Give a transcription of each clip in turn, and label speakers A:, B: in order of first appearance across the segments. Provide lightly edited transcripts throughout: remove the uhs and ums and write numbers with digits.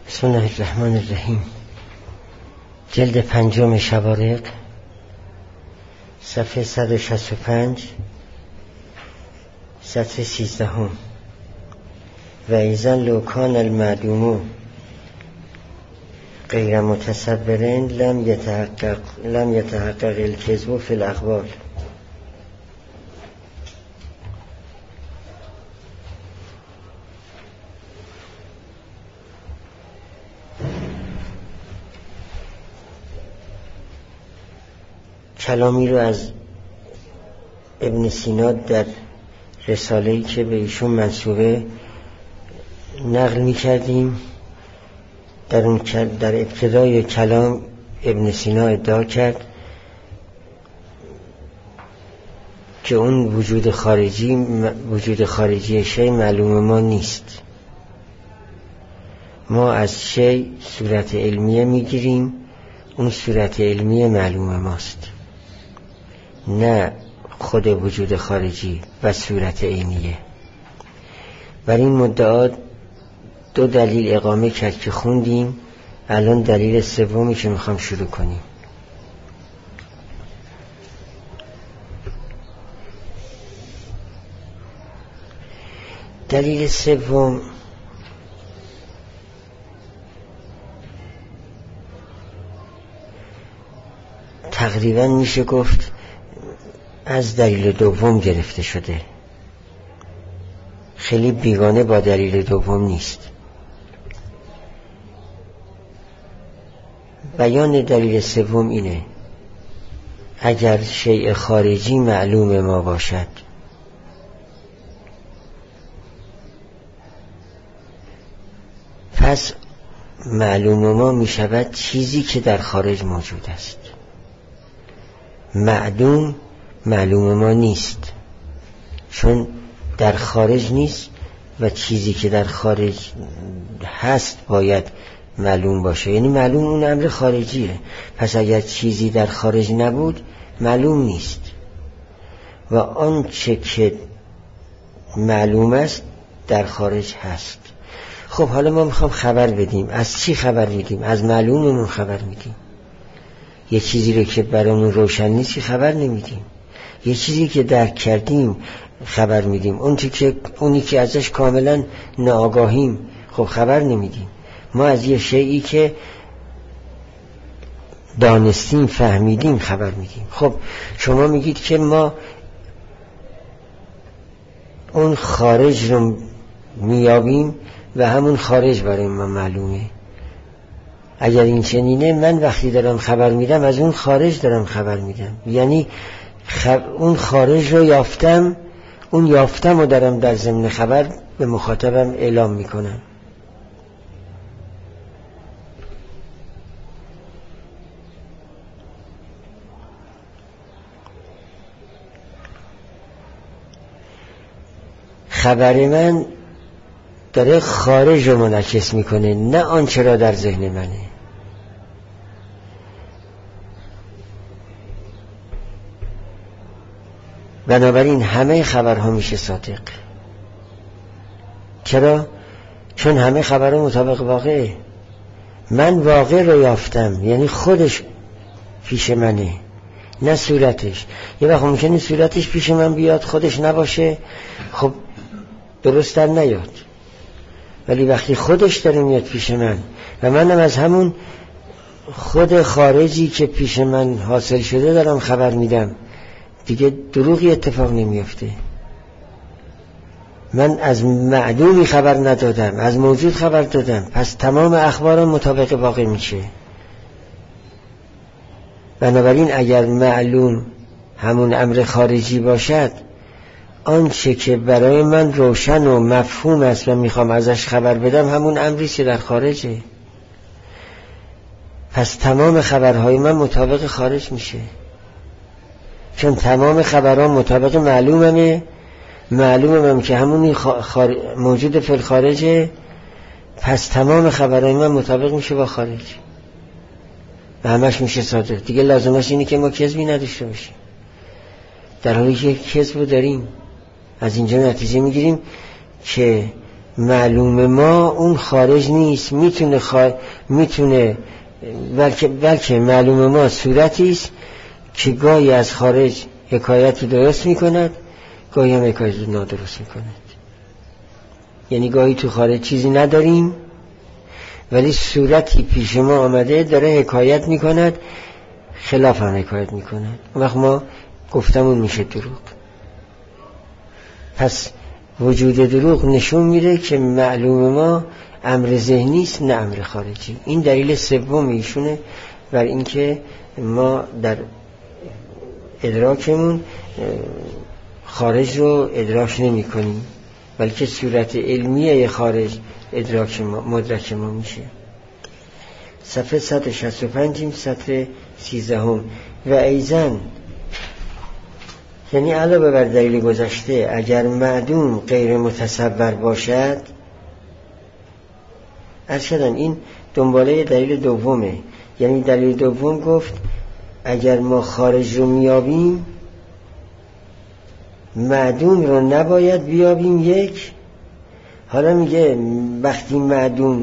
A: بسم الله الرحمن الرحیم. جلد 5 شوارق، صفحه 165، سطر 13. و ایذن لو کان المعدوم غیر متصورن لم یتحقق الکذب فی الاقوال. کلامی رو از ابن سینا در رساله‌ای که به ایشون منسوبه نقل می‌کردیم. در ابتدای کلام ابن سینا ادعا کرد که اون وجود خارجی شی معلوم ما نیست. ما از شی صورت علمیه میگیریم، اون صورت علمیه معلوم ماست، نه خود وجود خارجی و صورت عینیه. بر این مدعا 2 دلیل اقامه کرد که خوندیم. الان دلیل سومی که میخوام شروع کنیم. دلیل سوم تقریبا میشه گفت از دلیل دوم گرفته شده، خیلی بیگانه با دلیل دوم نیست. بیان دلیل سوم اینه: اگر شیء خارجی معلوم ما باشد، پس معلوم ما می شود چیزی که در خارج موجود است. معلوم ما نیست، چون در خارج نیست و چیزی که در خارج هست باید معلوم باشه، یعنی معلوم اون امر خارجیه. پس اگر چیزی در خارج نبود معلوم نیست و آنچه که معلوم است در خارج هست. خب حالا ما میخوام خبر بدیم. از چی خبر میدیم؟ از معلوممون خبر میدیم. یه چیزی رو که برامون روشن نیست خبر نمیدیم. یه چیزی که درک کردیم خبر میدیم. اونی که ازش کاملا ناآگاهیم خب خبر نمیدیم. ما از یه شیئی که دانستیم فهمیدیم خبر میدیم. خب شما میگید که ما اون خارج رو میابیم و همون خارج برای ما معلومه. اگر این چنینه، من وقتی دارم خبر میدم از اون خارج دارم خبر میدم، یعنی اون خارج رو یافتم، اون یافتم رو دارم در ضمن خبر به مخاطبم اعلام میکنم. خبر من داره خارج رو منعکس میکنه، نه آنچه را در ذهن منه. بنابراین همه خبرها میشه صادق. چرا؟ چون همه خبرها مطابق واقعه. من واقع رو یافتم، یعنی خودش پیش منه، نه صورتش. یه وقت ممکنه صورتش پیش من بیاد خودش نباشه، خب درست در نیاد. ولی وقتی خودش داره میاد پیش من و منم از همون خود خارجی که پیش من حاصل شده دارم خبر میدم، دیگه دروغی اتفاق نمیفته. من از معدومی خبر ندادم، از موجود خبر دادم، پس تمام اخبارم مطابق واقع میشه. بنابراین اگر معلوم همون امر خارجی باشد، آنچه که برای من روشن و مفهوم است و میخوام ازش خبر بدم همون امری که در خارجه. پس تمام خبرهای من مطابق خارج میشه، چون تمام خبرها مطابق معلومم که همون موجود فی الخارجه. پس تمام خبرهای من مطابق میشه با خارج و همش میشه صادق. دیگه لازمش اینه که ما کذبی نداشته باشیم، در حالی که کذب داریم. از اینجا نتیجه میگیریم که معلوم ما اون خارج نیست، میتونه بلکه معلوم ما صورتی است که گاهی از خارج حکایتی درست میکند، گاهی هم حکایتی نادرست میکند. یعنی گاهی تو خارج چیزی نداریم ولی صورتی پیش ما آمده داره حکایت میکند، خلاف هم حکایت میکند، اون وقت ما گفتمون میشه دروغ. پس وجود دروغ نشون میده که معلوم ما امر ذهنی است نه امر خارجی. این دلیل سوم ایشونه بر اینکه ما در ادراکمون خارج رو ادراک نمی کنیم بلکه صورت علمیه خارج ادراک ما مدرک ما میشه. صفحه 165 سطر 13 و ایزن، یعنی علاوه بر دلیل گذشته اگر معدوم غیر متصور باشد، ارشدن این دنباله دلیل دومه. یعنی دلیل دوم گفت اگر ما خارج رو میابیم معدوم رو نباید بیابیم. یک، حالا میگه وقتی معدوم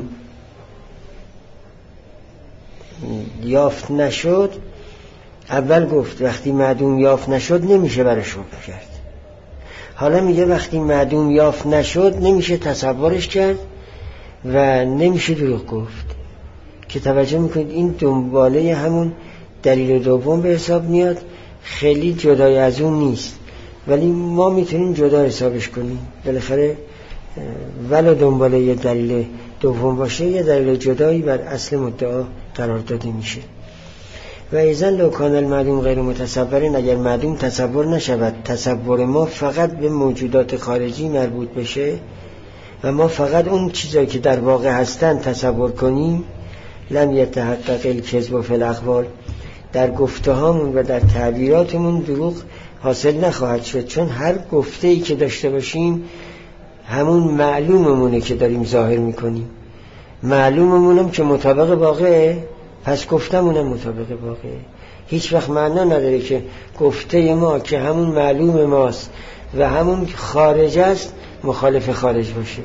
A: یافت نشد، اول گفت وقتی معدوم یافت نشد نمیشه برش حکم کرد، حالا میگه وقتی معدوم یافت نشد نمیشه تصورش کرد و نمیشه دروغ گفت. که توجه میکنید این دنباله همون دلیل دوم به حساب میاد، خیلی جدای از اون نیست ولی ما میتونیم جدا حسابش کنیم. بالاخره ولو دنباله یه دلیل دوم باشه یه دلیل جدایی بر اصل مدعا قرار داده میشه. و ایزن لو کان المعدوم غیر متصورین، اگر معدوم تصور نشود، تصور ما فقط به موجودات خارجی مربوط بشه و ما فقط اون چیزایی که در واقع هستن تصور کنیم، لم یتحقق الکذب فی الاقوال، در گفته هامون و در تعبیراتمون دروغ حاصل نخواهد شد، چون هر گفته ای که داشته باشیم همون معلوممونه که داریم ظاهر میکنیم، معلوممونم که مطابق واقعه، پس گفتمونم مطابق واقعه. هیچ وقت معنا نداره که گفته ما که همون معلوم ماست و همون خارج است مخالف خارج باشه.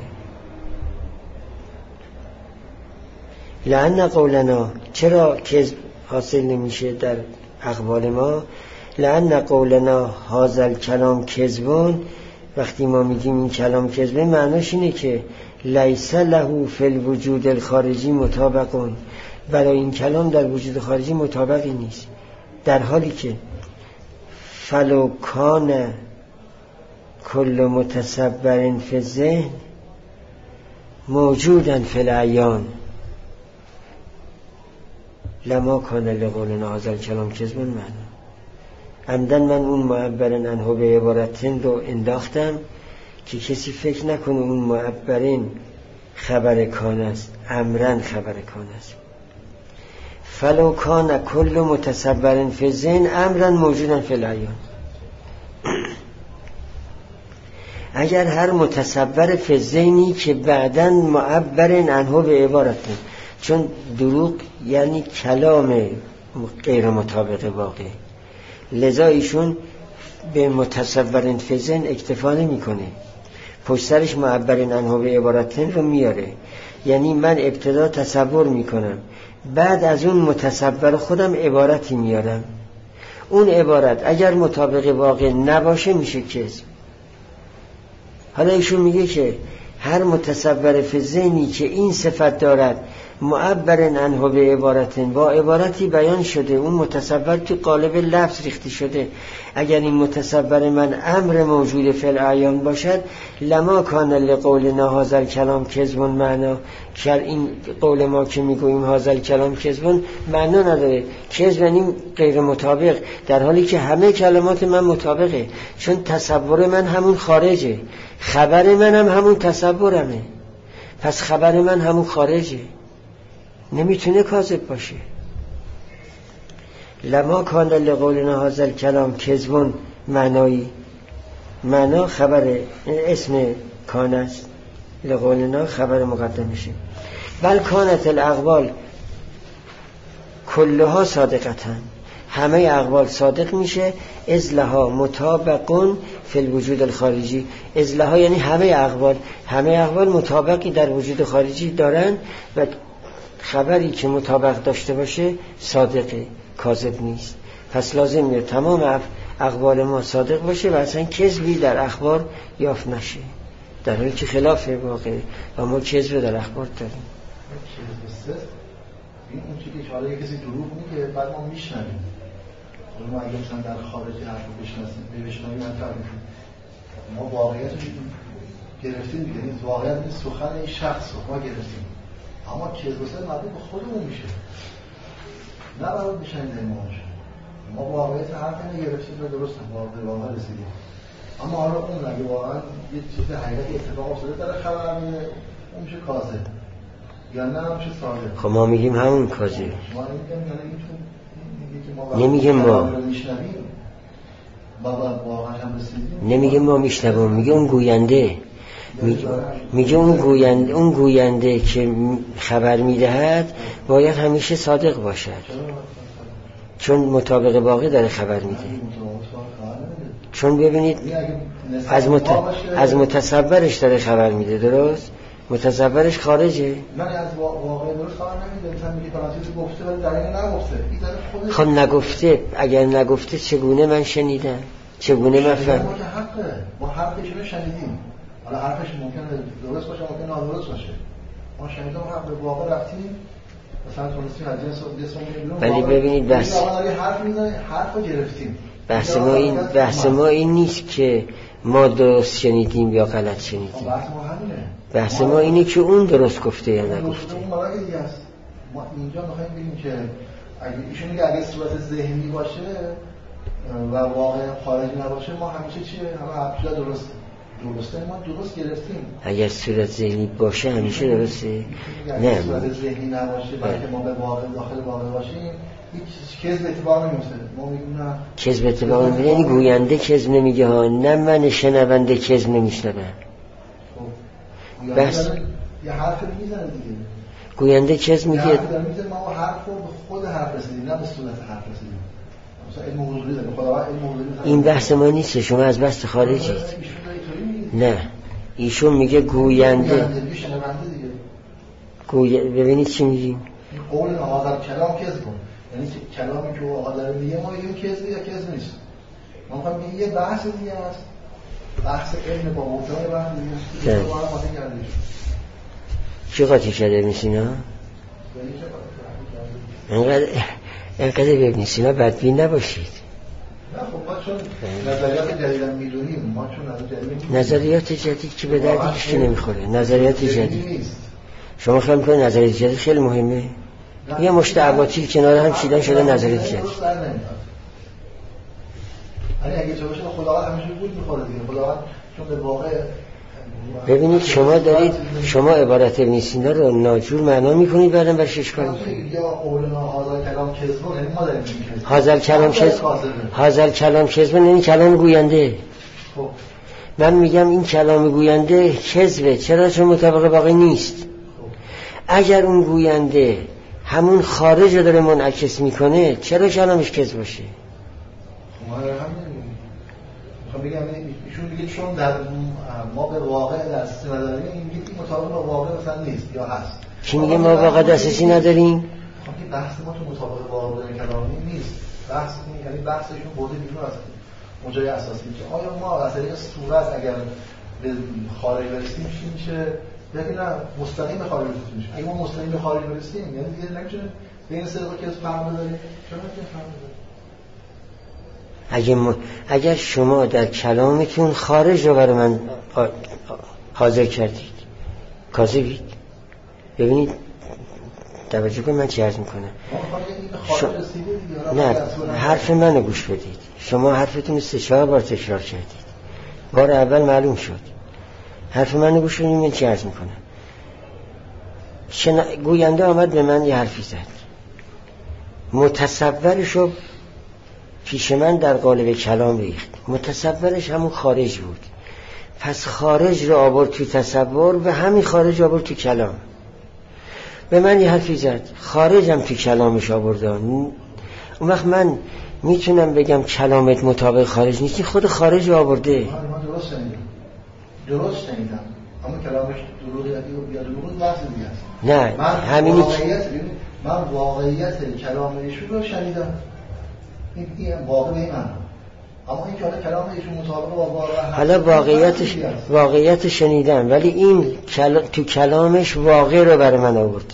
A: لأن قولنا، چرا کذب حاصل نمیشه در اقوال ما؟ لأن قولنا هذا الکلام کذبون، وقتی ما میگیم این کلام کذبه معناش اینه که لیس له فی الوجود الخارجی مطابقون، برای این کلام در وجود خارجی مطابقی نیست، در حالی که فلو کان کل متصور فی الذهن موجودا فی العیان لما کان لقولنا هذا الکلام کذبون. معنا عمدن من اون معبرن عنه به عبارتن رو انداختم که کسی فکر نکنه اون معبرین خبر کان است، امرن خبر کان است. فلو کان کل متصور فی الذهن امرن موجودن فی العیان، اگر هر متصور فی الذهنی که بعداً معبرن عنه به عبارتن، چون دروغ یعنی کلام غیر مطابق واقع، لذا ایشون به متصورن فی الذهن اکتفا نمی‌کنه، پشت سرش معبرن عنه به عبارتن رو میاره. یعنی من ابتدا تصور میکنم، بعد از اون متصور خودم عبارتی میارم، اون عبارت اگر مطابق واقع نباشه میشه کذب. حالا ایشون میگه که هر متصور فی الذهنی که این صفت دارد معبرن عنه به عبارتن، با عبارتی بیان شده، اون متصور تو قالب لفظ ریخته شده، اگر این متصور من امر موجود فی العیان باشد لما کان لقولنا هذا الکلام کذبون معنا، که این قول ما که میگوییم هذا الکلام کذبون معنا نداره، کذب یعنی غیر مطابق، در حالی که همه کلمات من مطابقه، چون تصور من همون خارجه، خبر من هم همون تصورمه، پس خبر من همون خارجه، نمیتونه کاذب باشه. لما کان لقولنا هذا الکلام کذبون معنایی، معنا خبر اسم کان است، لقولنا خبر مقدم میشه. بل کانت الاقوال کلها صادقتن، همه اقوال صادق میشه. ازلها مطابقون فی الوجود الخارجی. ازلها یعنی همه اقوال مطابقی در وجود خارجی دارن و خبری که مطابق داشته باشه صادقه، کاذب نیست. پس لازمه تمام اقوال ما صادق باشه و اصلا کذبی در اخبار یافت نشه، در حالی که خلاف واقع و ما کذب در اخبار داریم.
B: این اون چیزی که حالا کسی دروغ میگه بعد ما میشنویم، ما اگه مثلا در خارج حرف بشنویم ما واقعیت رو گرفتیم دیگه. این واقعیت این سخن این شخص رو ما گرفتیم، اما کذب مربوط به خودمون میشه، نه مربوط به شنیدن ما واقعیت حرف رو گرفتیم و درست واقع رسیدیم. اما حالا اون اگه واقعا یه چیز حقیقتی اتفاق افتاده داره خبر میده، اون میشه کاذب یا نه میشه صادق.
A: خب ما میگیم همون کاذب.
B: ما نمیگیم ما
A: نمیگیم ما میشنویم، میگه اون گوینده، میگه اون گوینده که خبر میدهد باید همیشه صادق باشد، چون مطابق واقع داره خبر میده. چون ببینید از متصورش داره خبر میده، درست؟ متصورش خارجه.
B: من از واقع درست خبر نمیده، مثلا میگه فلان چیزی گفته ولی در این نگفته.
A: خب نگفته، اگر نگفته چگونه من شنیدم؟ چگونه من فهمیدم؟
B: ما حرفش رو شنیدیم، حالا حرفش ممکنه درست باشه ممکنه نادرست باشه، ما شنیدیم حرف به واقع رفتیم مثلا تونستیم از جنس بیرون.
A: ولی ببینید بس
B: حرف میزنه، حرفو گرفتیم.
A: بحث ما این نیست که ما درست شنیدیم یا غلط شنیدیم. بحث ما اینه که اون درست گفته یا نگفته.
B: اون مرا دیگه است. ما اینجا میخوایم بگیم که اگه ایشون میگه اگه صورت ذهنی باشه و واقع خارجی نباشه ما همیشه چیه؟ همه ابتدا درسته ما درست گرفتیم.
A: اگر صورت ذهنی باشه همیشه درسته؟
B: نه صورت ذهنی نباشه بلکه ما به واقع داخل واقع باشیم هیچ کذب اتفاق نمیفته. ما میگیم نه
A: کذب اتفاق نمیفته، یعنی گوینده کذب نمیگه ها، نه من شنونده کذب نمیشنوم. بس
B: یه حرف میزنه دیگه،
A: گوینده کذب میگه،
B: ما حرف رو به خود حرف رسیدیم نه به صورت حرف رسیدیم. مثلا علم حضوری داره، خداوند علم حضوری
A: این بحث ما نیست، شما از بحث خارجید. نه ایشون میگه گوینده ببینید چی میگیم؟
B: قول نهادر کلام کذب، یعنی کلامی که آقا داره میگه ما میگیم کذب یا کذب نیست. ما میگیم این یه بحث دیگه است، بحث علم با موضوع بحث دیگه است. ما هم قاطی کردیم.
A: چی قاطی کرده میسینا؟ اینقدر ببینید سینا بدبین نباشید.
B: نه خب ما چون نظریات جدید میدونیم، ما چون
A: نظریات جدید که به درد هیچ نمیخوره. نظریات جدید شما فهم کنید نظریات جدید خیلی مهمه. یه مشت عباطیل کنار هم چیدن شده نظریات جدید.
B: اگه چه باشه خداوند همیشه بود میخوره دیگه. خداوند چون به واقع
A: ببینید شما دارید شما عبارت ابن سینا رو ناجور معنا میکنید بعدم برش اشکال میکنید.
B: یا قولنا هذا کلام کذب، یعنی ما داریم میگیم
A: هذا کلام کذب یعنی کلام گوینده.
B: خب
A: من میگم این کلام گوینده کذبه، چرا؟ چون مطابق واقع نیست. اگر اون گوینده همون خارج رو داره منعکس میکنه چرا کلامش کذب باشه؟
B: ما میخوام بگم ایشون میگه چون در ما به واقع دسترسی نداریم، این مطابق با واقع مثلا نیست یا هست.
A: کی میگه ما واقع دسترسی نداریم؟
B: خب بحث ما تو مطابق با واقع کلامی نیست. بحث یعنی بحثشون بوده بیرون از اونجای اساسی میشه. آیا ما از طریق صورت اگر به خارج برسیم چی میشه؟ یعنی نه مستقیم به خارج برسیم میشه. اگه ما مستقیم به خارج برسیم یعنی دیگه نمیشه بین صدق و کذب فرق بذاریم. چرا نمیشه فرق بذاریم؟
A: اگر شما در کلامتون خارج رو برای من حاضر کردید کاذبید. ببینید توجه کنید من چی عرض میکنم. نه حرف منو گوش بدید. شما حرفتون 3-4 بار تکرار کردید، بار اول معلوم شد. حرف منو گوش بدید من چی عرض میکنم. گوینده آمد به من یه حرفی زد، متصورشو پیش من در قالب کلام ریخت. متصورش همون خارج بود، پس خارج رو آورد توی تصور و همین خارج آورد توی کلام. به من یه حرفی زد، خارجم توی کلامش آوردم. اون وقت من میتونم بگم کلامت مطابق خارج نیستی، خود خارج آورده.
B: من درست شنیدم اما کلامش دروغ یا دروغ بحث دیگه است.
A: نه
B: من واقعیت کلام ایشون رو شنیدم، این واقعی من، اما این که حالا کلام ایشون مطابق با واقع،
A: حالا واقعیت شنیدم، ولی این تو کلامش واقع رو برای من آورده.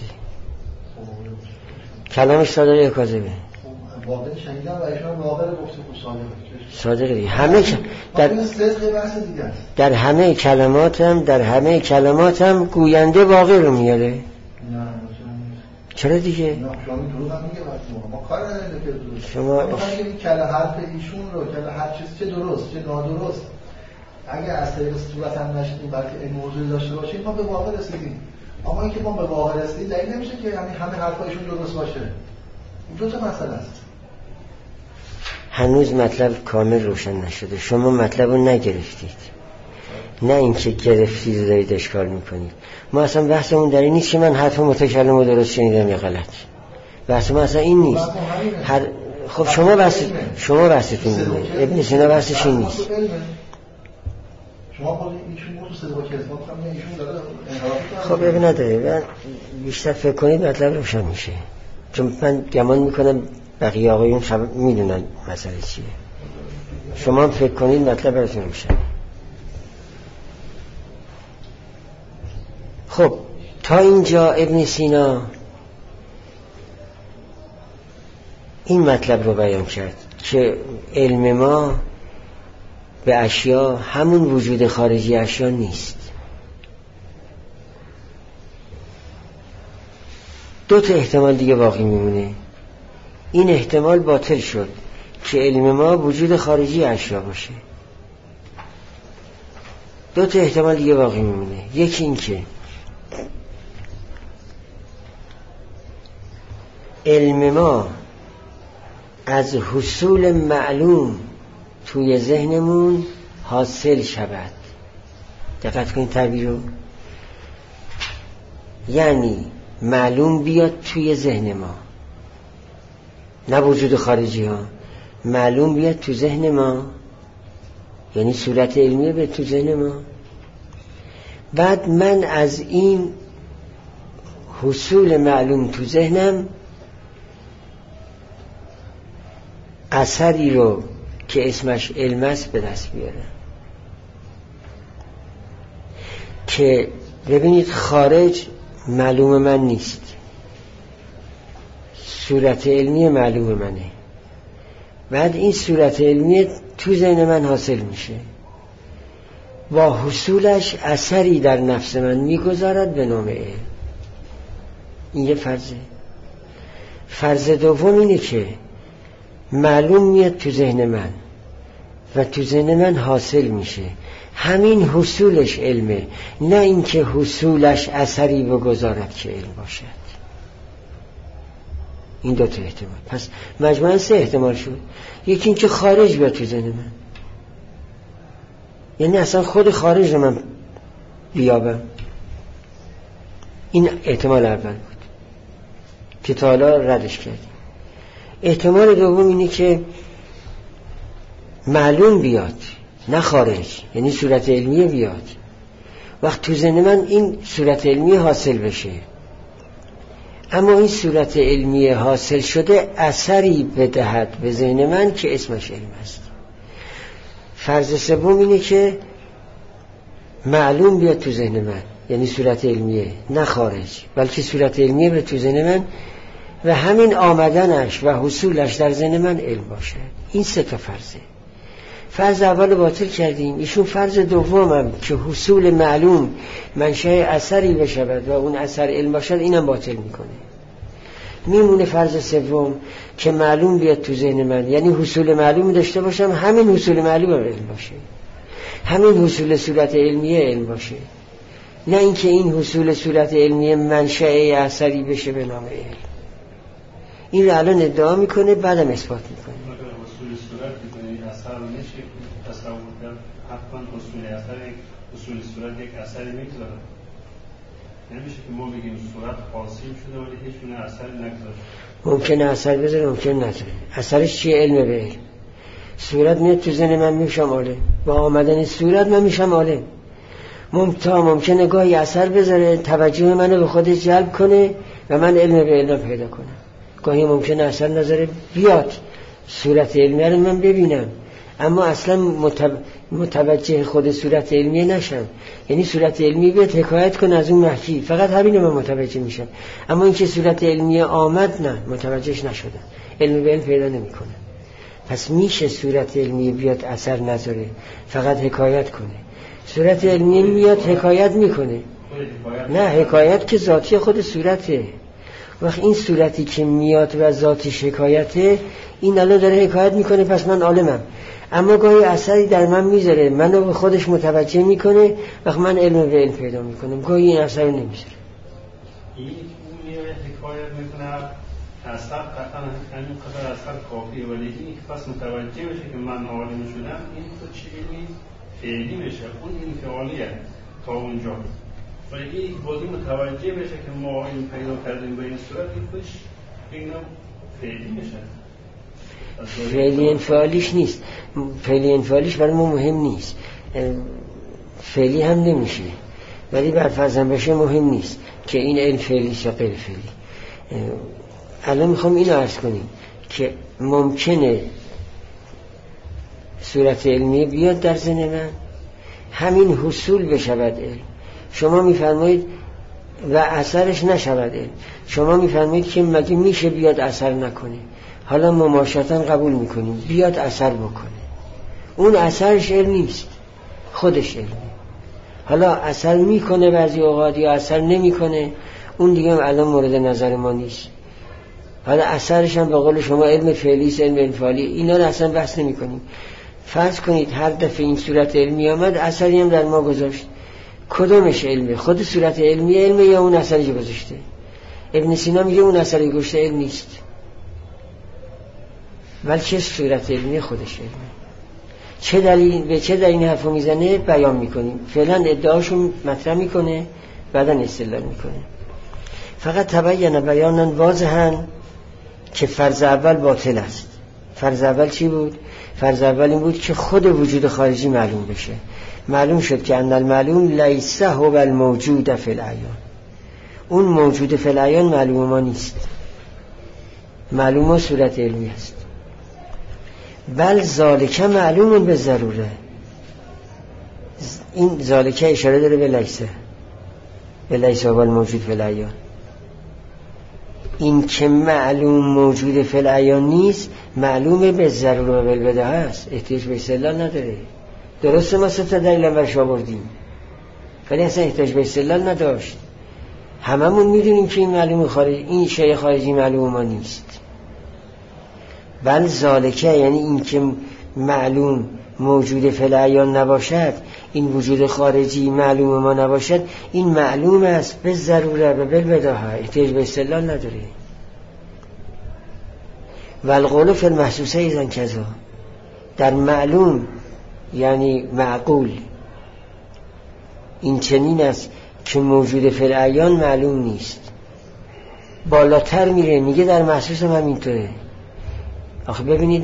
A: کلامش صادقه یا کاذبه؟
B: واقع شنیدم و ایشون واقع رو گفته
A: صادقه. همه در همه کلماتم گوینده واقع رو میاره.
B: نه
A: چرا دیگه؟
B: نه شما دروغ هم میگه ما کار نداریم که درست.
A: شما
B: این کلمه حرف ایشون رو کلمه هر چیز چه درست چه نادرست اگه از طریق صورت هم نشدیم بلکه این موضوع داشته باشیم ما به واقع رسیدیم. اما اینکه ما به واقع رسیدیم دلیل نمیشه که یعنی همه حرفایشون درست باشه. این دو تا مسئله است.
A: هنوز مطلب کامل روشن نشده. شما مطلب رو نگرفتید، نه اینکه گرفتید دارید اشکال میکنید. ما اصلا بحثمون در این نیست که من حرف متکلم رو درست شنیدم یا غلط. بحث ما اصلا این نیست. خب شما بحثتون بوده، ابن سینا بحثش این نیست. خب ابن نداره، من بیشتر فکر کنید مطلب روشن میشه، چون من گمان میکنم بقیه آقایون میدونن مسئله چیه. شما هم فکر کنید مطلب براتون روشن. خب تا اینجا ابن سینا این مطلب رو بیان کرد که علم ما به اشیا همون وجود خارجی اشیا نیست. دو تا احتمال دیگه باقی میمونه. این احتمال باطل شد که علم ما وجود خارجی اشیا باشه. دو تا احتمال دیگه باقی میمونه. یکی این که علم ما از حصول معلوم توی ذهنمون حاصل شود. دقت کنید تعبیر رو، یعنی معلوم بیاد توی ذهن ما، نه وجود خارجی ها، معلوم بیاد تو ذهن ما، یعنی صورت علمیه به تو ذهن ما. بعد من از این حصول معلوم تو ذهنم اثری رو که اسمش علم است به دست بیارم. که ببینید خارج معلوم من نیست، صورت علمی معلوم منه. بعد این صورت علمی تو ذهن من حاصل میشه، با حصولش اثری در نفس من میگذارد به نام علم. این یه فرضه. فرض دوم اینه که معلوم میاد تو ذهن من و تو ذهن من حاصل میشه، همین حصولش علمه، نه اینکه حصولش اثری بگذارد که علم باشد. این دو تا احتمال. پس مجموعاً سه احتمال شد. یکی اینکه خارج بیاد تو ذهن من، یعنی اصلا خود خارج رو من بیابم. این احتمال اول بود که تا حالا ردش کردیم. احتمال دوم اینه که معلوم بیاد، نه خارج، یعنی صورت علمیه بیاد. وقت تو ذهن من این صورت علمیه حاصل بشه، اما این صورت علمیه حاصل شده اثری بدهد به ذهن من که اسمش علم است. فرض سوم اینه که معلوم بیاد تو ذهن من، یعنی صورت علمیه، نه خارج، بلکه صورت علمیه به تو ذهن من و همین آمدنش و حصولش در ذهن من علم باشه. این سه تا فرضه. فرض اول باطل کردیم. ایشون فرض دومم که حصول معلوم منشأ اثری بشود و اون اثر علم باشد، اینم باطل میکنه. میمونه فرض سوم که معلوم بیاد تو ذهن من، یعنی حصول معلوم داشته باشم، همین حصول معلوم علم باشه، همین حصول صورت علمیه علم باشه، نه اینکه این حصول صورت علمیه منشأ اثری بشه به نام علم. این رو الان ادعا میکنه، بعدم اثبات میکنه.
C: حصول صورت میکنه اثر نشه تصور کرد، حتما حصول اثر حصول صورت یک اثری میگذاره. نمیشه که ما بگیم صورت حاصل شده ولی هیچ گونه اثری نگذاشته.
A: ممکنه اثر بذاره، ممکنه نذاره. اثرش چیه؟ علم به علم. صورت میاد تو ذهن من، میشم عالم. با آمدن صورت من میشم عالم. ممکنه گاهی اثر بذاره، توجه منو به خودش جلب کنه و من علم به علم پیدا کنم. گاهی ممکنه اثر نذاره، بیاد صورت علمیه رو من ببینم اما اصلا متوجه خود صورت علمیه نشم. یعنی صورت علمی بیاد حکایت کنه از اون محکی، فقط همین من متوجه میشم. اما اینکه صورت علمیه آمد، نه، متوجهش نشدم، علم به علم پیدا نمیکنه. پس میشه صورت علمیه بیاد اثر نذاره، فقط حکایت کنه. صورت علمیه میاد حکایت میکنه، نه، حکایت که ذاتی خود صورته. وقت این صورتی که میاد و ذاتش حکایته، این الان داره حکایت میکنه، پس من عالمم. اما گاهی اثری در من میذاره، منو به خودش متوجه میکنه، وقت من علم به علم پیدا میکنم. گاهی این اثر رو نمیذاره.
C: این اون حکایت میکنه اثر قطعا همین قدر اثر کافیه، ولی این که پس متوجه بشه که من عالم شدم، این تو چیزی فعلی میشه، اون انفعالیه تا اونجا. ولی این بازی متوجه بشه که ما این پیدا کردیم به این صورت، این خوش اینا فعلی میشه.
A: فعلی انفعالیش نیست، فعلی انفعالیش برای ما مهم نیست، فعلی هم نمیشه، ولی برفرضم بشه مهم نیست که این علم فعلیش یا غیر فعلی. الان میخوام اینو عرض کنیم که ممکنه صورت علمی بیاد در ذهن من، همین حصول بشود علم. شما میفرمایید و اثرش نشود علم. شما میفرمایید که مگه میشه بیاد اثر نکنه؟ حالا مماشاتاً قبول میکنیم بیاد اثر بکنه. اون اثرش علم نیست، خودش علمه. حالا اثر میکنه بعضی اوقات یا اثر نمیکنه، اون دیگه الان مورد نظر ما نیست. حالا اثرش هم به قول شما علم فعلیست، علم انفعالی، اینا رو اصلا بحث نمی کنیم. فرض کنید هر دفعه این صورت علمی آمد، اثری هم در ما گذاشت، کدومش علمه؟ خود صورت علمی علمه یا اون اثری که گذاشته؟ ابن سینا میگه اون اثری گذاشته علم نیست، بلکه صورت علمی خودش علمه. چه دلیل به چه دلیل این حرفو میزنه بیان میکنیم. فعلا ادعاشو مطرح میکنه، بعدن استدلال میکنه. فقط تبین بیانا واضحا که فرض اول باطل است. فرض اول چی بود؟ فرض اول این بود که خود وجود خارجی معلوم بشه. معلوم شد که ان المعلوم لیس هو الموجود فی العیان. اون موجود فی العیان معلوم ما نیست، معلوم ما صورت علمی است. بل ذالک معلوم به ضروره. این ذالک اشاره داره به لیسه، به لیسه هو الموجود فی العیان. این که معلوم موجود فی العیان نیست، معلومه به ضروره و بالبداهه است، احتیاج به استدلال نداره. درسته ما سه تا دلیل برش آوردیم، ولی اصلا احتیاج به استدلال نداشت. هممون میدونیم که این معلوم خارج، این شیء خارجی معلوم ما نیست. بل ذالکه یعنی این که معلوم موجود فی العیان نباشد، این وجود خارجی معلوم ما نباشد، این معلوم است به ضروره و بالبداهه، احتیاج به استدلال نداره. و القول فی المحسوسه ایزن کذا، در معلوم یعنی معقول این چنین است که موجود فی العیان معلوم نیست. بالاتر میره میگه در محسوس هم اینطوره. آخه ببینید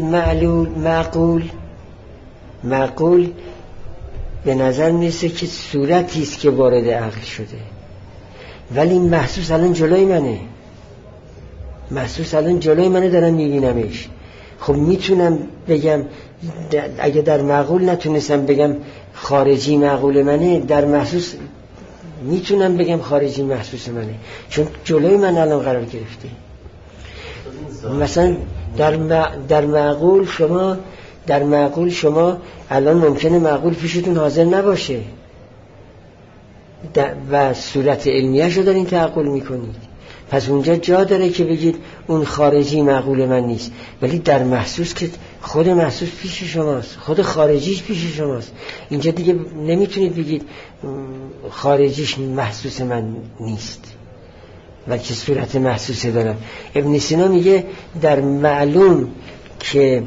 A: معقول به نظر میرسه که صورتی است که وارد عقل شده، ولی این محسوس الان جلوی منه، محسوس الان جلوی منه، دارم میبینمش. خب میتونم بگم اگه در معقول نتونستم بگم خارجی معقول منه، در محسوس میتونم بگم خارجی محسوس منه، چون جلوی من الان قرار گرفته. مثلا در معقول شما الان ممکنه معقول پیشتون حاضر نباشه و صورت علمیه‌شو دارین تعقل میکنید، پس اونجا جا داره که بگید اون خارجی معقول من نیست. ولی در محسوس که خود محسوس پیش شماست، خود خارجیش پیش شماست، اینجا دیگه نمیتونید بگید خارجیش محسوس من نیست، بلکه صورت محسوسه دارم. ابن سینا میگه در معلوم که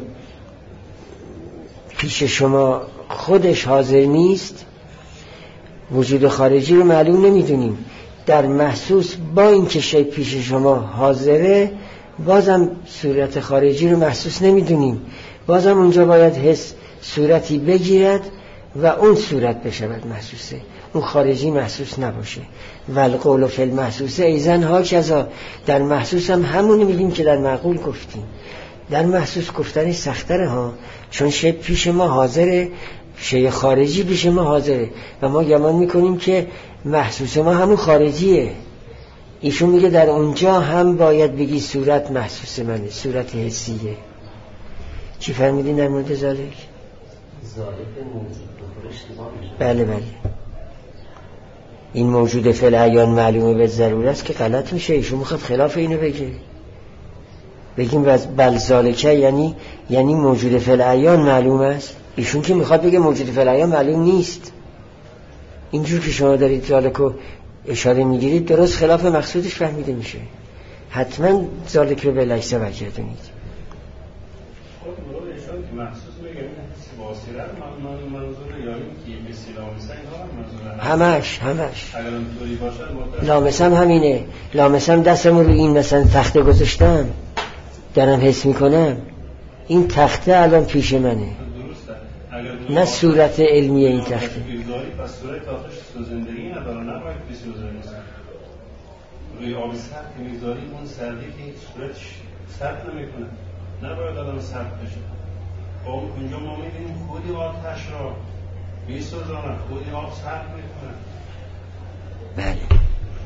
A: پیش شما خودش حاضر نیست، وجود خارجی رو معلوم نمیدونیم، در محسوس با این که شی پیش شما حاضره بازم صورت خارجی رو محسوس نمیدونیم، بازم اونجا باید حس صورتی بگیرد و اون صورت بشود محسوسه، اون خارجی محسوس نباشه. والقول فی المحسوسه ایزن ها کذا، در محسوس هم همونو میگیم که در معقول گفتیم. در محسوس گفتن سختره ها، چون شی پیش ما حاضره، شی خارجی پیش ما حاضره و ما گمان میکنیم که محسوس ما همون خارجیه. ایشون میگه در اونجا هم باید بگی صورت محسوس منه، صورت حسیه. چی فرمودین در مورد ذالک؟
D: ذالک موجود بخورش اشتباه میشه.
A: بله بله، این موجود فعل عیان معلومه به ضرورت است که غلط میشه. ایشون میخواد خلاف اینو بگه، بگیم بل ذالکه یعنی موجود فعل عیان معلوم است. ایشون که میخواد بگه موجود فعل عیان معلوم نیست. اینجور که شما دارید ذالکو اشاره میگیرید درست خلاف مقصودش فهمیده میشه. حتما ذالک رو به لیسه وجه دونید.
C: خود مراد ایشان که محسوس میگه باسیرت منظور یا این که بسی لامسه اینها منظور
A: همش
C: اگر اینطوری باشه
A: لامسم همینه. لامسم دستم رو این مثلا تخته گذاشتم دارم حس میکنم این تخته الان پیش منه، نه صورت علمیه این تخته.
C: پس صورت آخرش زندگی نداره، نباید بسیار نیست. روی آب سرد که میگذاری اون سردی که هیچ صورتش سرد نمیکنه، نباید آدم سرد بشه. با اونجا ما میبینیم خودی آتش را میسوزانه، خودی آب سرد میکنه.
A: بله.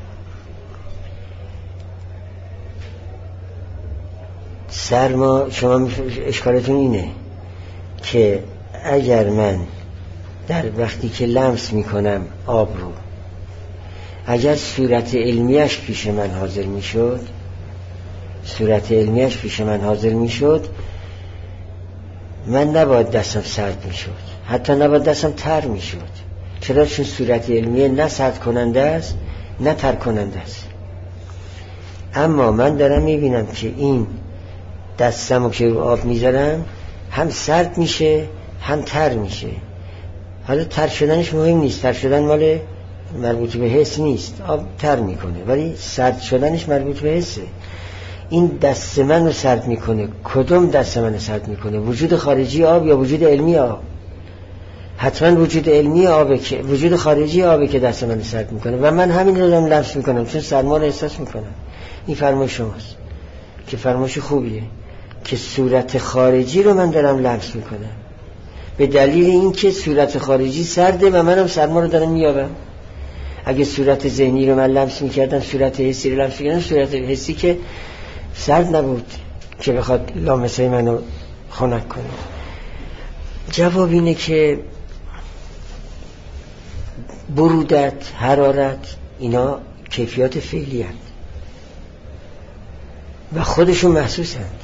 A: سرما شما اشکالتون اینه که اگر من در وقتی که لمس میکنم آب رو، اگر صورت علمیش پیش من حاضر میشد، صورت علمیش پیش من حاضر میشد، من نباید دستم سرد میشد، حتی نباید دستم تر میشد. چرا؟ چون صورت علمیه نه سرد کننده است نه تر کننده است. اما من دارم میبینم که این دستمو که رو آب میذارم هم سرد میشه هم تر میشه. حالا تر شدنش مهم نیست، تر شدن مال مربوط به حس نیست، آب تر میکنه، ولی سرد شدنش مربوط به حسه. این دست من رو سرد میکنه. کدوم دست من رو سرد میکنه؟ وجود خارجی آب یا وجود علمی آب؟ حتما وجود علمی آبه که وجود خارجی آبه که دست من رو سرد میکنه و من همین رو دارم لمس میکنم چون سرما رو احساس میکنم. این فرمایش شماست که فرمایش خوبیه که صورت خارجی رو من دارم لمس میکنم به دلیل اینکه صورت خارجی سرده و منم سرما رو دارم میابم. اگه صورت ذهنی رو من لمس میکردم، صورت حسی رو لمس میکردم، صورت حسی که سرد نبود که بخواد لامسه منو خنک کنه. جواب اینه که برودت، حرارت اینا کیفیات فعلی هست و خودشون محسوسند.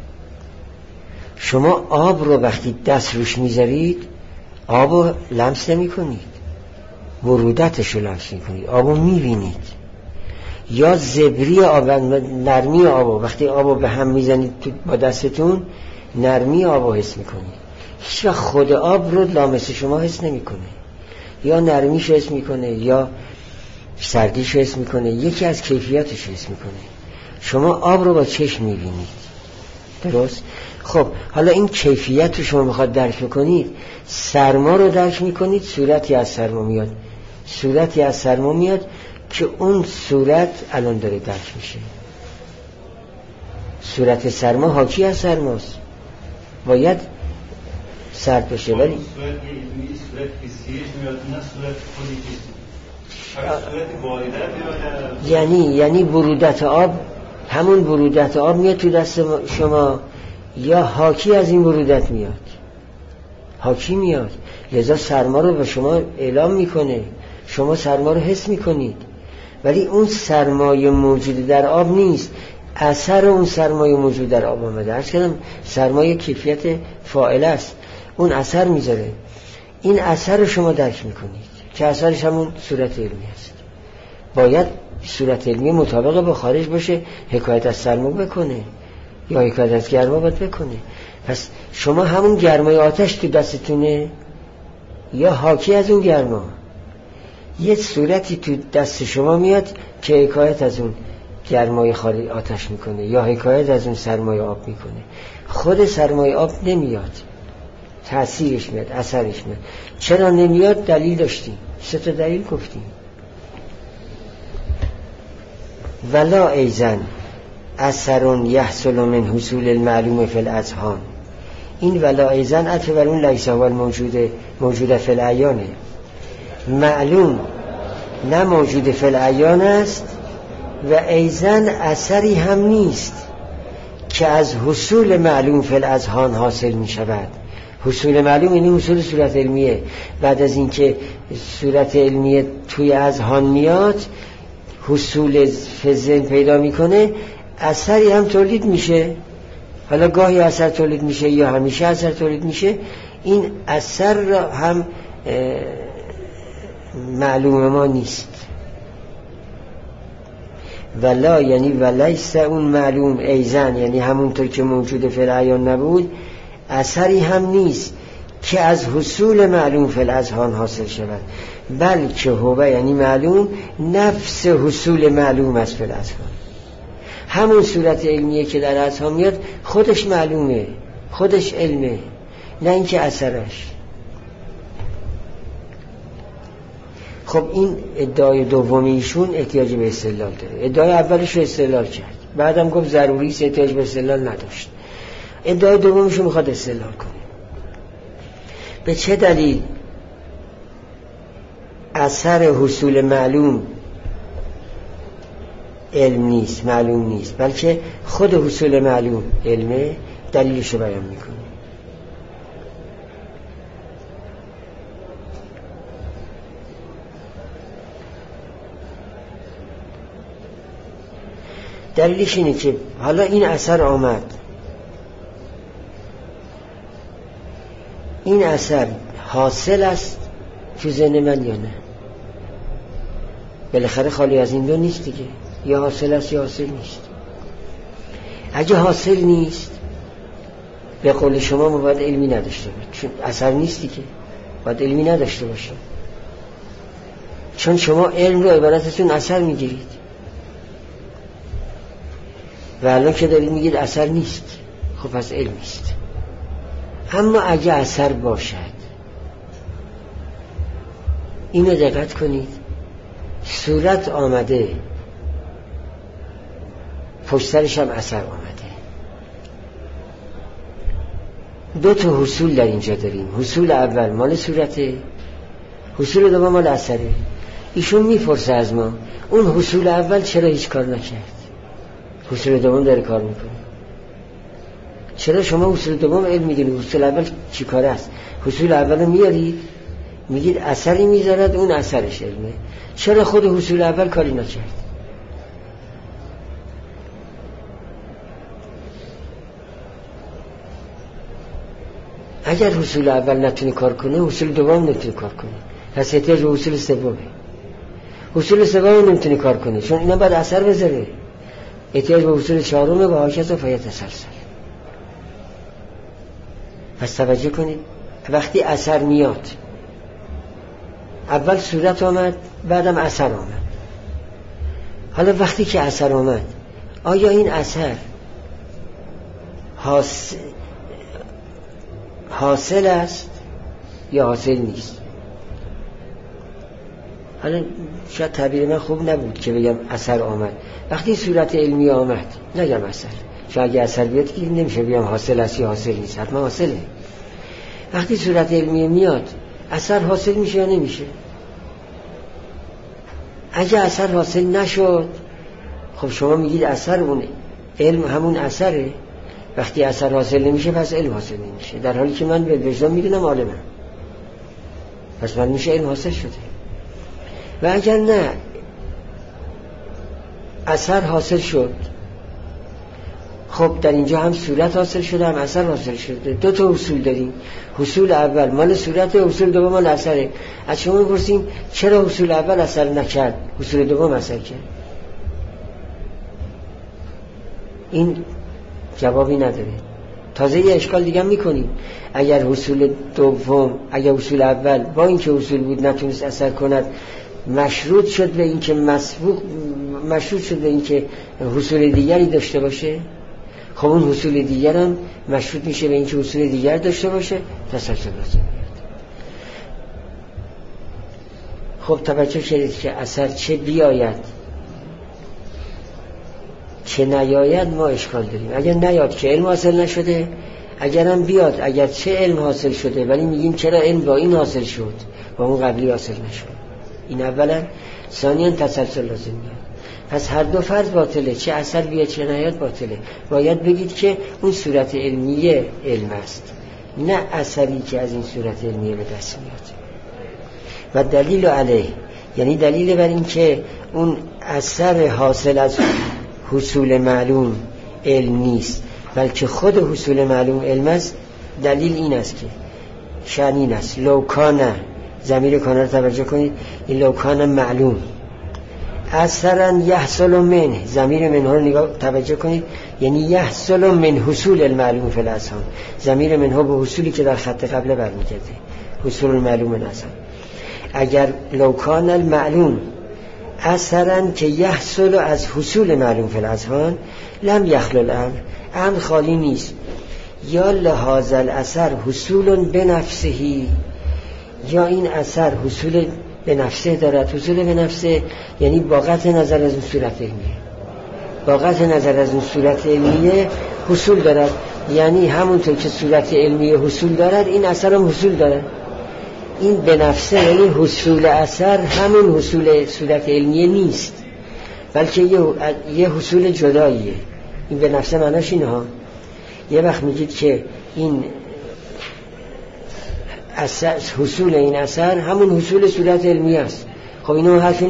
A: شما آب رو وقتی دست روش میذارید آب رو لمس نمی کنید، برودتش رو لمس می کنید، آب رو میبینید. یا زبری آب، نرمی آب رو وقتی آب رو به هم میزنید با دستتون نرمی آب رو حس میکنید. هیچ وقت خود آب رو لامس شما حس نمی کنه، یا نرمیش حس میکنه یا سردیش حس میکنه، یکی از کیفیاتش حس میکنه. شما آب رو با چشم میبینید، درست؟ خب حالا این کیفیت رو شما میخواد درک بکنید، سرما رو درک میکنید، صورتی از سرما میاد، صورتی از سرما میاد که اون صورت الان داره درک میشه. صورت سرما حاکی از سرماست، باید سرد بشه، ولی
C: صورت حسیش میاد نه صورت خودی.
A: یعنی برودت آب، همون برودت آب میاد تو دست شما یا حاکی از این برودت میاد؟ حاکی میاد، لذا سرما رو به شما اعلام میکنه، شما سرما رو حس میکنید، ولی اون سرمایه موجود در آب نیست، اثر اون سرمایه موجود در آب آمده. عرض کردم سرمایه کیفیت فاعل است، اون اثر میذاره، این اثر رو شما درک میکنید که اثرش همون صورت علمی است. باید صورت علمی مطابق با خارج باشه، حکایت از سرما بکنه یا حکایت از گرما باید بکنه. پس شما همون گرمای آتش تو دستتونه یا حاکی از اون گرما؟ یه صورتی تو دست شما میاد که حکایت از اون گرمای خالی آتش میکنه یا حکایت از اون سرمای آب میکنه. خود سرمای آب نمیاد، تأثیرش میاد، اثرش میاد. چرا نمیاد؟ دلیل داشتیم، 3 تا دلیل گفتیم. ولا ایزن اثر یحصل من حصول المعلوم فی الاذهان. این ولا ایزن عطف بر اون لیس هو موجود فی العیانه. معلوم نه موجود فی العیان است و ایزن اثری هم نیست که از حصول معلوم فی الاذهان حاصل می شود. حصول معلوم یعنی حصول صورت علمیه. بعد از اینکه صورت علمیه توی اذهان میاد، حصول فی ذهن پیدا میکنه، اثری هم تولید میشه. حالا گاهی اثر تولید میشه یا همیشه اثر تولید میشه. این اثر را هم معلوم ما نیست. ولا یعنی ولیس اون معلوم ایزن یعنی همونطور که موجود فی العیان نبود، اثری هم نیست که از حصول معلوم فی الاذهان حاصل شود، بلکه هو یعنی معلوم نفس حصول معلوم است فی الاذهان. همون صورت علمیه که در اذهان میاد خودش معلومه، خودش علمه، نه اینکه اثرش. خب این ادعای دومیشون احتیاج به استدلال داره. ادعای اولش رو استدلال کرد، بعدم گفت ضروری است، احتیاج به استدلال نداشت. ادعای دومیشون میخواد استدلال کنه. به چه دلیل اثر حصول معلوم علم نیست، معلوم نیست، بلکه خود حصول معلوم علمه؟ دلیلش رو بیان میکنه. دلیلش اینه که حالا این اثر آمد، این اثر حاصل است تو ذهن من یا نه؟ بالاخره خالی از این دو نیست دیگه، یا حاصل است یا حاصل نیست. اگه حاصل نیست به قول شما ما باید علمی نداشته باشه، چون اثر نیست دیگه، باید علمی نداشته باشه، چون شما علم رو عبارتتون اثر میگیرید و الان که دارید میگید اثر نیست، خب پس علم نیست. اما اگه اثر باشد، اینو دقت کنید، صورت آمده پشت سرش هم اثر آمده. 2 تا حصول در اینجا داریم. حصول اول مال صورته، حصول دوم مال اثره. ایشون میپرسه از ما اون حصول اول چرا هیچ کار نکرد، حصول دوم داره کار میکنه. چرا شما حصول دوم علم میدونید، حصول اول چی کار است؟ حصول اول رو میارید میگید اثری میذارد، اون اثرش علمه. چرا خود حصول اول کاری نکرد؟ اگر حصول اول نتونه کار کنه، حصول دوم نتونه کار کنه، پس احتیاج به حصول سومه. حصول سوم نمیتونه کار کنه چون اینا باید اثر بذاره، احتیاج به حصول چهارمه و هاکذا فیتسلسل. پس توجه کنید، وقتی اثر میاد، اول صورت آمد بعدم اثر آمد. حالا وقتی که اثر آمد، آیا این اثر حاصل است یا حاصل نیست؟ حالا شاید تعبیر من خوب نبود که بگم اثر آمد. وقتی صورت علمی آمد نگم اثر، چون اگه اثر بیاد که نمیشه بگم حاصل است یا حاصل نیست، حتما حاصله. وقتی صورت علمی میاد، اثر حاصل میشه یا نمیشه؟ اگه اثر حاصل نشد، خب شما میگید اثر اون علم همون اثره. وقتی اثر حاصل نمیشه پس علم حاصل نمیشه، در حالی که من به وجدان میدونم عالمم، پس من میشه علم حاصل شده. و اگر نه اثر حاصل شد، خب در اینجا هم صورت حاصل شده هم اثر حاصل شده. 2 تا حصول داریم، حصول اول مال صورت، حصول دوم مال اثره. از شما میپرسیم چرا حصول اول اثر نکرد، حصول دوم اثر کرد؟ این جوابی نداره. تازه یه اشکال دیگه میکنیم، اگر حصول دوم، اگر حصول اول با اینکه حصول بود نتونست اثر کند، مشروط شد به اینکه مشروط شد به اینکه حصول دیگری داشته باشه. خب اون حصول دیگر هم مشروط میشه به اینکه حصول دیگر داشته باشه، تسلسل لازم میاد. خب توجه کردید که اثر چه بیاید چه نیاید ما اشکال داریم. اگر نیاد که علم حاصل نشده، اگرم بیاد اگر چه علم حاصل شده ولی میگیم چرا علم با این حاصل شد با اون قبلی حاصل نشد. این اولا. ثانیاً تسلسل لازم میاد. پس هر دو فرض باطله، چه اثر بیاد چه نیاد باطله. باید بگید که اون صورت علمیه علم است، نه اثری که از این صورت علمیه به دست میاد. و دلیل علیه یعنی دلیل بر این که اون اثر حاصل از حصول معلوم علم نیست بلکه خود حصول معلوم علم است. دلیل این است که شأن این است لوکانه، ضمیر کانه رو توجه کنید، این لوکانه معلوم اثرا یحصل منه، ضمیر منه رو نگاه توجه کنید، یعنی یحصل من حصول المعلوم فی الاذهان، ضمیر منه به حصولی که در خط قبل برمیگرده، حصول المعلوم الاذهان. اگر لوکان المعلوم اثرا که یحصل از حصول معلوم فی الاذهان لم یخلو الامر، امر خالی نیست. یا لهذا الاثر حصول بنفسهی، یا این اثر حصول به نفسه دارد. حصول به نفسه یعنی با قطع نظر از اون صورت علمیه، با قطع نظر از اون صورت علمیه حصول دارد. یعنی همونطور که صورت علمیه حصول دارد این اثر هم حصول دارد. این به نفسه یعنی حصول اثر همون حصول صورت علمیه نیست بلکه یه حصول جداییه. این به نفسه معناش اینه ها. یه وقت میگید که این حصول این اثر همون حصول صورت علمی است. خب اینو حرفی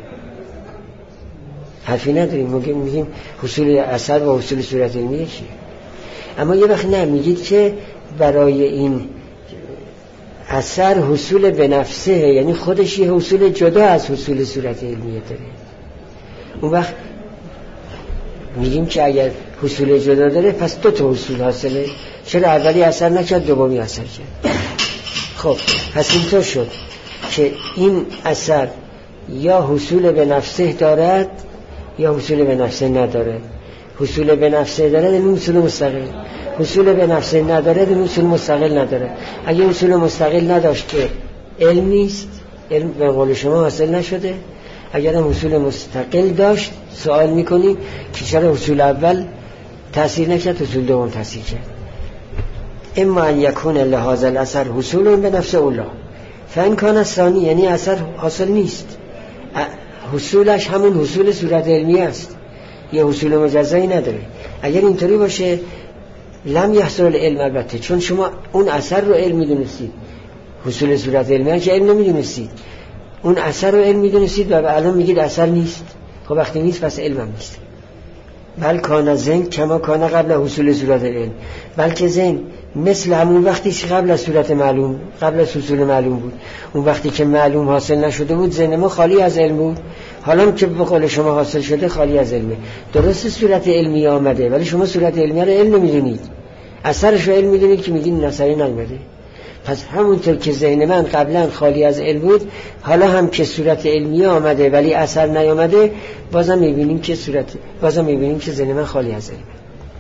A: نداریم میگیم حصول اثر و حصول صورت علمی چیه. اما یه وقت نه، میگید که برای این اثر حصول به نفسه، یعنی خودش یه حصول جدا از حصول صورت علمیه داره. اون وقت میگیم که اگر حصول جدا داره پس دو تا حصول حاصله، چرا اولی اثر نکرد دومی اثر کرد؟ خب پس اینطور شد که این اثر یا حصول به نفسه دارد یا حصول به نفسه ندارد. حصول به نفسه دارد این حصول مستقل، حصول به نفسه ندارد این حصول مستقل ندارد. اگه حصول مستقل نداشت که علم نیست، علم به قول شما حاصل نشده. اگر هم حصول مستقل داشت سوال میکنیم که چرا حصول اول تأثیر نکرد حصول دوم تأثیر کرد. اما ان یکون لهذا الاثر حصول به نفس اولا فان کان الثانی، یعنی اثر حاصل نیست، حصولش همون حصول صورت علمی است، یه حصول مجزایی نداره. اگر اینطوری باشه لم یحصل العلم، البته چون شما اون اثر رو علم میدونستید، حصول صورت علمی که علم نمیدونستید، اون اثر رو علم میدونستید و الان میگید اثر نیست. خب وقتی نیست پس علم هم نیست. بل کان ذهن کما کان قبل حصول صورت علم، بلکه ذهن مثل همون وقتی که قبل از صورت معلوم، قبل از حصول معلوم بود. اون وقتی که معلوم حاصل نشده بود ذهن ما خالی از علم بود. حالا که به قول شما حاصل شده خالی از علمه. درست صورت علمی آمده ولی شما صورت علمی رو علم نمیدونید، اثرش رو علم میدونید که میگین این اثری نیامده. پس همونطور که ذهن من قبلا خالی از علم بود، حالا هم که صورت علمی آمده ولی اثر نیامده، بازم میبینیم که ذهن من خالی از علمه.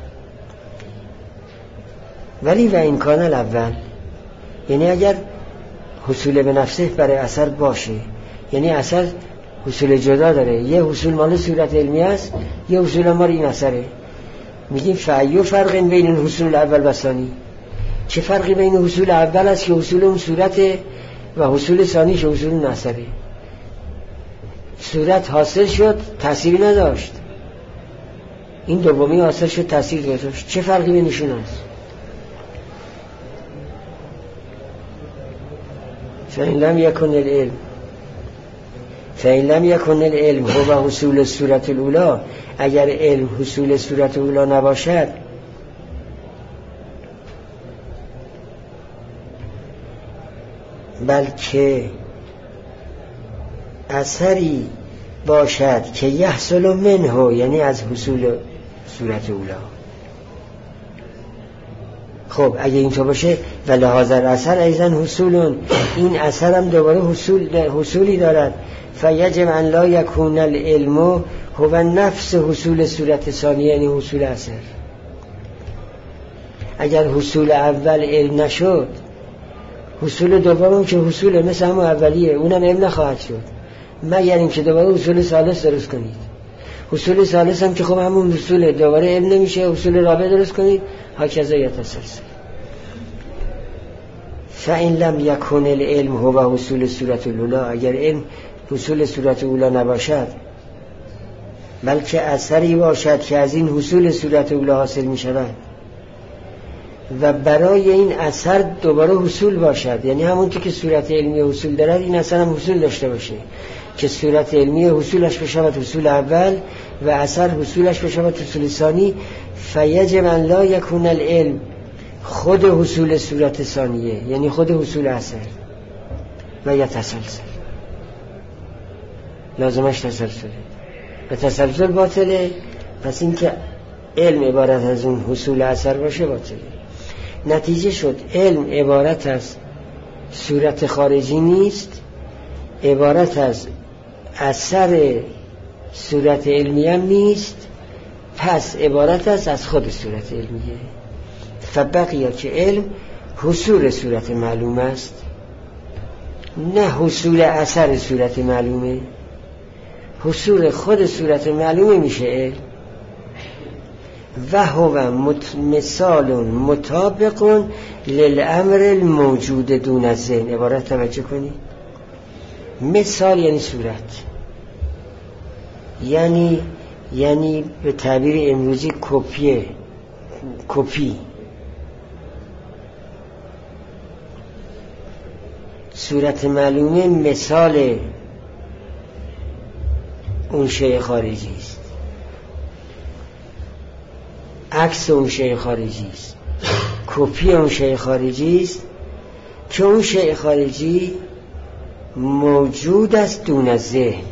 A: ولی و این کان الاول، یعنی اگر حصول به نفسه برای اثر باشه، یعنی اثر حصول جدا داره، یه حصول مال صورت علمی است، یه حصول مال این اثره، میگیم فعیو فرق بین این حصول اول و ثانی. چه فرقی بین حصول اول است که حصول اون صورته و حصول ثانی که حصول اون اثره؟ صورت حاصل شد تأثیری نداشت، این دومی حاصل شد تأثیر گذاشت. چه فرقی بینشون است؟ فإن لم يكن العلم هو حصول الصورة الاولى، اگر علم حصول صورت اولی نباشد بلکه اثری باشد که یحصل منه، یعنی از حصول صورت اولی. خب اگه اینطور باشه و لحاظ اثر ایضا حصول، این اثر هم دوباره حصولی دارد. فیجب ان لا یکون العلم هو نفس حصول صورت ثانیه، یعنی حصول اثر. اگر حصول اول علم نشد، حصول دوم که حصول مثل همون اولیه، اونم علم نخواهد شد مگر اینکه دوباره حصول ثالث درست کنید. حصول ثالث هم که خب همون حصول دوباره علم نمیشه، حصول رابع درست کنید، هکذا یتسلسل. فإن لم یکن العلم هو حصول صورت الاولی، اگر علم حصول صورت اولی نباشد بلکه اثری باشد که از این حصول صورت اولی حاصل می شود و برای این اثر دوباره حصول باشد، یعنی همونطور که صورت علمی حصول دارد این اثر هم حصول داشته باشه که صورت علمی حصولش بشود حصول اول و اثر حصولش بشود حصول ثانی. فیجب ان لا یکون العلم خود حصول صورت ثانیه، یعنی خود حصول اثر و یا تسلسل، لازمش تسلسله و تسلسل باطله. پس این که علم عبارت از اون حصول اثر باشه باطله. نتیجه شد علم عبارت از صورت خارجی نیست، عبارت از اثر صورت علمی هم نیست، پس عبارت است از خود صورت علمیه. فبقیه که علم حصول صورت معلوم است، نه حصول اثر صورت معلومه. حصول خود صورت معلومه میشه علم. و هو مثال مطابق للامر الموجود دون الذهن. عبارت توجه کنی، مثال یعنی صورت، یعنی به تعبیر امروزی کپی. صورت معلومه مثال اون شیء خارجی است، عکس اون شیء خارجی است، کپی اون شیء خارجی است که اون شیء خارجی موجود است دون ذهن،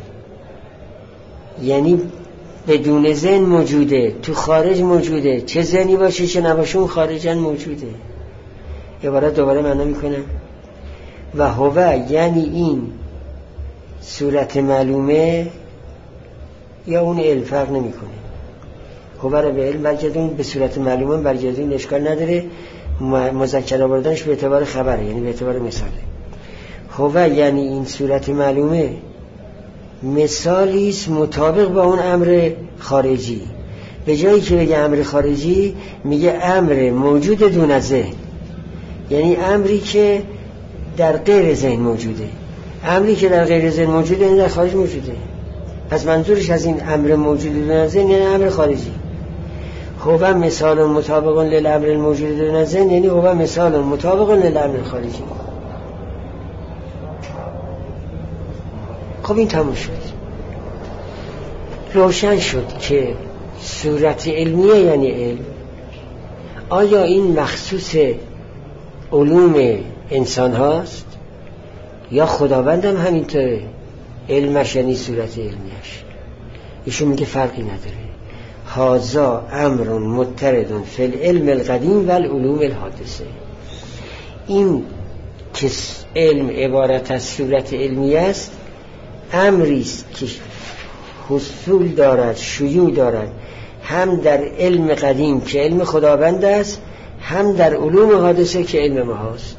A: یعنی بدون ذهن موجوده، تو خارج موجوده، چه ذهنی باشه چه نباشه اون خارجاً موجوده. عبارت دوباره معنا میکنم. و هو یعنی این صورت معلومه یا اون علم فرق نمیکنه. هو رو به علم برگردون، به صورت معلومه برگردون، اشکال نداره. مذکر آوردنش به اعتبار خبره، یعنی به اعتبار مثاله. هو یعنی این صورت معلومه مثالی است مطابق با اون امر خارجی. به جایی که بگه امر خارجی میگه امر موجود دون ذهن، یعنی امری که در غیر ذهن موجوده. امری که در غیر ذهن موجوده یعنی در خارج موجوده. پس منظورش از این امر موجود دون ذهن یعنی امر خارجی. هو مثال مطابق للامر الموجود دون ذهن یعنی هو مثال مطابق للامر خارجی. خب این تموم شد، روشن شد که صورت علمیه یعنی علم. آیا این مخصوص علوم انسان هاست یا خداوند هم همینطوره؟ علمش یعنی صورت علمیش. ایشون میگه فرقی نداره. هذا امر مضطرد فی العلم القدیم و العلوم الحادثه. این که علم عبارت از صورت علمی است امری است که حصول دارد، شیوع دارد، هم در علم قدیم که علم خداوند است، هم در علوم حادثه که علم ما هست.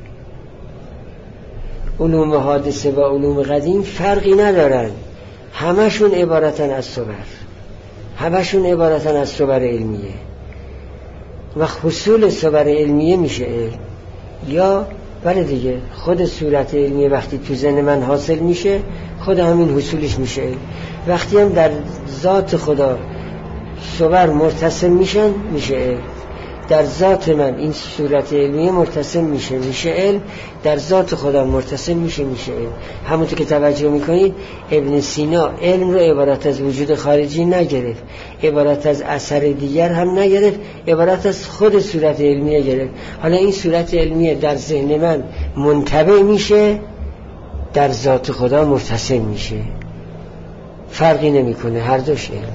A: علوم حادثه و علوم قدیم فرقی ندارن، همشون عبارتن از صور، همشون عبارتن از صور علمیه. و حصول صور علمیه میشه علم. یا بله دیگه، خود صورت علمیه وقتی تو ذهن من حاصل میشه خود همین حصولش میشه علم. وقتی هم در ذات خدا صور مرتسم میشن میشه علم. در ذات من این صورت علمیه مرتسم میشه علم، در ذات خدا مرتسم میشه علم. همونطور که توجه میکنید ابن سینا علم رو عبارت از وجود خارجی نگرفت، عبارت از اثر دیگر هم نگرفت، عبارت از خود صورت علمیه گرفت. حالا این صورت علمیه در ذهن من منطبع میشه، در ذات خدا مرتسم میشه، فرقی نمیکنه، هر دوش علمه.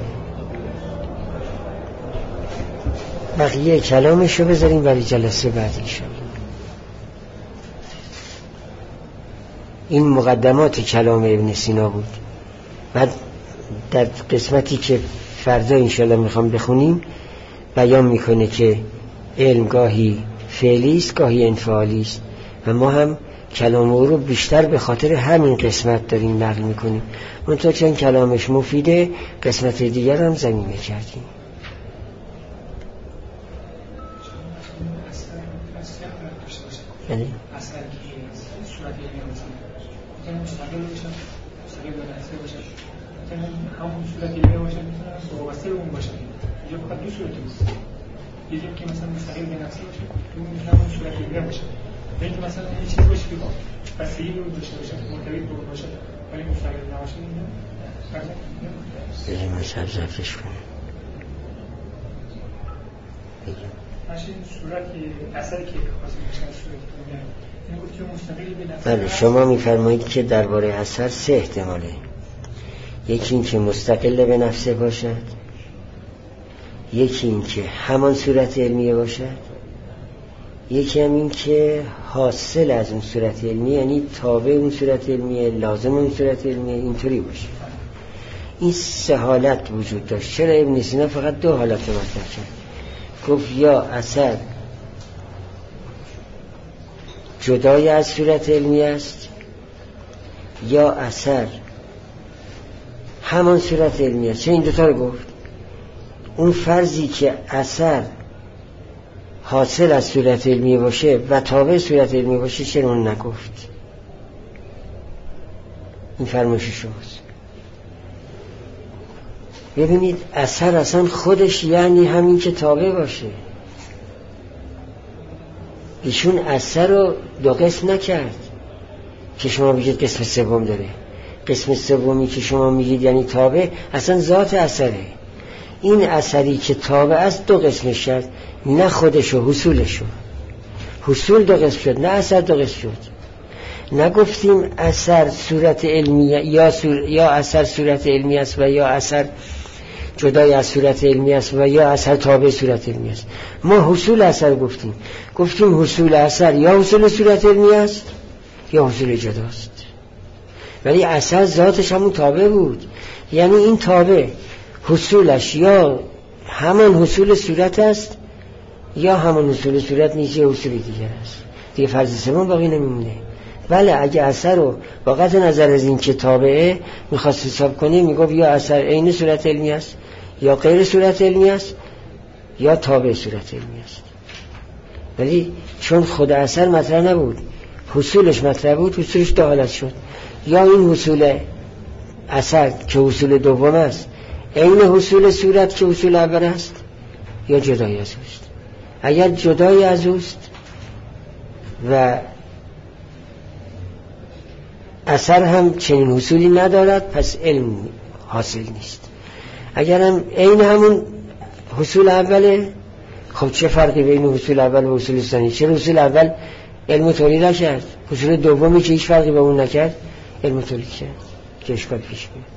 A: بقیه کلامشو بذاریم برای جلسه بعد انشاءالله. این مقدمات کلام ابن سینا بود. بعد در قسمتی که فردا انشاءالله میخوام بخونیم بیان میکنه که علم گاهی فعلی است گاهی انفعالی است و ما هم کلام او رو بیشتر به خاطر همین قسمت داریم نقل میکنیم. منتها چون کلامش مفیده قسمت دیگر هم ضمیمه کردیم. یعنی
E: اثر که صورت علمی مثلا مستقل باشه مستقل به نفسه باشه همون صورت علمی باشه میتونه وابسته به اون باشه. اینجا فقط دو صورت است. یکی که مثلا مستقل به نفسه باشه اون میتونه همون صورت علمی باشه. اینکه مثلا یه چیزی باشه که بستگی به اون داشته باشه مرتبط به اون باشه ولی مستقل نباشه اینه
A: بگیم مذهب ضبطش کنیم.
E: ماشین صورتی اثری که خاصی میشه صورت علمی این گفت که مستقل به نفسه.
A: بله شما میفرمایید که درباره اثر 3 احتماله. یکی این که مستقل به نفسه باشد، یکی این که همان صورت علمیه باشد، یکی هم این که حاصل از اون صورت علمیه یعنی تابع اون صورت علمیه لازم اون صورت علمیه اینطوری باشه. این 3 حالت وجود داشت. چرا ابن سینا فقط 2 حالت رو مطرح کرد؟ گفت یا اثر جدای از صورت علمی است یا اثر همان صورت علمی است. چه این دوتا رو گفت؟ اون فرضی که اثر حاصل از صورت علمی باشه و تابع صورت علمی باشه چرا اون نگفت؟ این فرمایش شماست. ببینید اثر اصلا خودش یعنی همین که تابع باشه. ایشون اثر رو 2 قسم نکرد که شما بگید قسم سوم داره. قسم سومی که شما میگید یعنی تابع اصلا ذات اثره. این اثری که تابع است 2 قسمش کرد، نه خودش و حصولش. حصول 2 قسم شد نه اثر 2 قسم شد. نگفتیم اثر صورت علمی یا اثر صورت علمی است و یا اثر جدای از صورت علمی است و یا اثر تابع صورت علمی است. ما حصول اثر گفتیم حصول اثر یا حصول صورت علمی است یا حصول جداست. ولی اثر ذاتش همون تابع بود. یعنی این تابع حصولش یا همان حصول صورت است یا همان حصول صورت نیست یا حصول دیگر است. دیگه فرض سوم باقی نمیمونه. بله اگه اثر رو با قطع نظر از این که تابعه میخواست حساب کنی میگفت یا اثر عین صورت علمی است یا غیر صورت علمی است یا تابع صورت علمی است. ولی چون خود اثر مطرح نبود حصولش مطرح بود، حصولش 2 حالت شد. یا این حصول اثر که حصول دوم است عین حصول صورت که حصول اول است یا جدای از اوست. اگر جدای از اوست و اثر هم چنین حصولی ندارد پس علم حاصل نیست. اگر هم عین همون حصول اوله خب چه فرقی بین حصول اول و حصول ثانی؟ چرا حصول اول علم تولید نکرد؟ حصول دومی که هیچ فرقی با اون نکرد علم تولید کرد که اشکال پیش بیاد.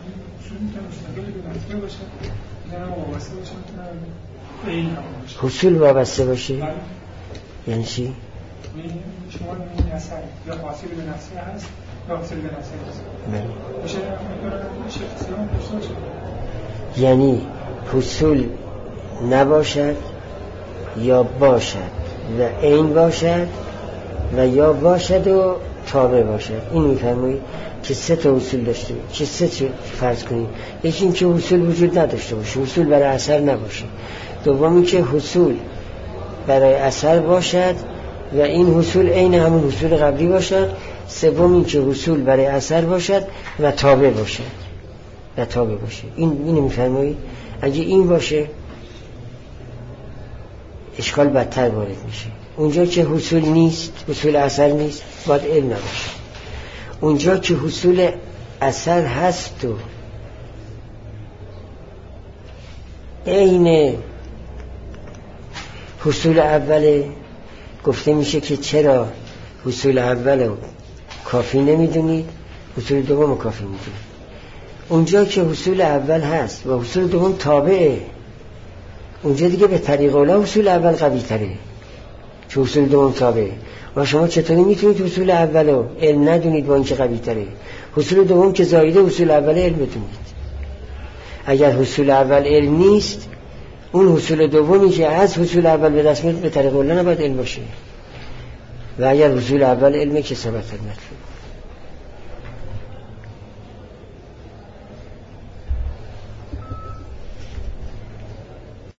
A: حصول وابسته باشه یعنی چی؟
E: شما می‌بینید اثر یا حاصل به نفسه هست یا حاصل به نفسه هست.
A: یعنی حصول نباشد یا باشد و عین باشد و یا باشد و تابع باشد. این می‌فرمایید که 3 تا اصول داشته که 3 فرض کنید. یکی این که حصول وجود نداشته باشه، حصول برای اثر نباشه. دومی که حصول برای اثر باشد و این حصول عین همون حصول قبلی باشد. سوم این که حصول برای اثر باشد و تابع باشد اینو می‌فرمایید. اگه این باشه اشکال بدتر وارد میشه. اونجا که حصول نیست، حصول اثر نیست، باید علم نباشه. اونجا که حصول اثر هست و عین حصول اول گفته میشه که چرا حصول اول کافی نمیدونید حصول دوم کافی میدونید. اونجا که حصول اول هست و حصول دوم تابعه اونجا دیگه به طریق اولا حصول اول قوی تره. که اصول دوم تابعه. و شما چطوری میتونید اصول اولو علم ندونید با اینکه قوی تره؟ اصول دوم که زایده اصول اول علم بدونید. اگر اصول اول علم نیست، اون اصول دومی که از اصول اول به دست میاد به طریق الله نباید علم باشه. و اگر اصول اول علمه که ثبت المطلوب.